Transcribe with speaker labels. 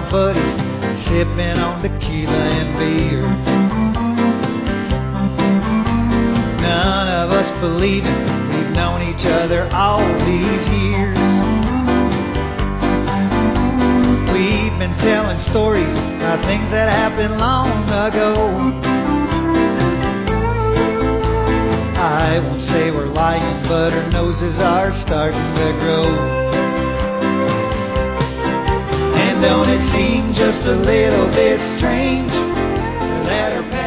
Speaker 1: buddies, sipping on tequila and beer. None of us believing we've known each other all these years. We've been telling stories about things that happened long ago. I won't say we're lying, but our noses are starting to grow. And don't it seem just a little bit strange that our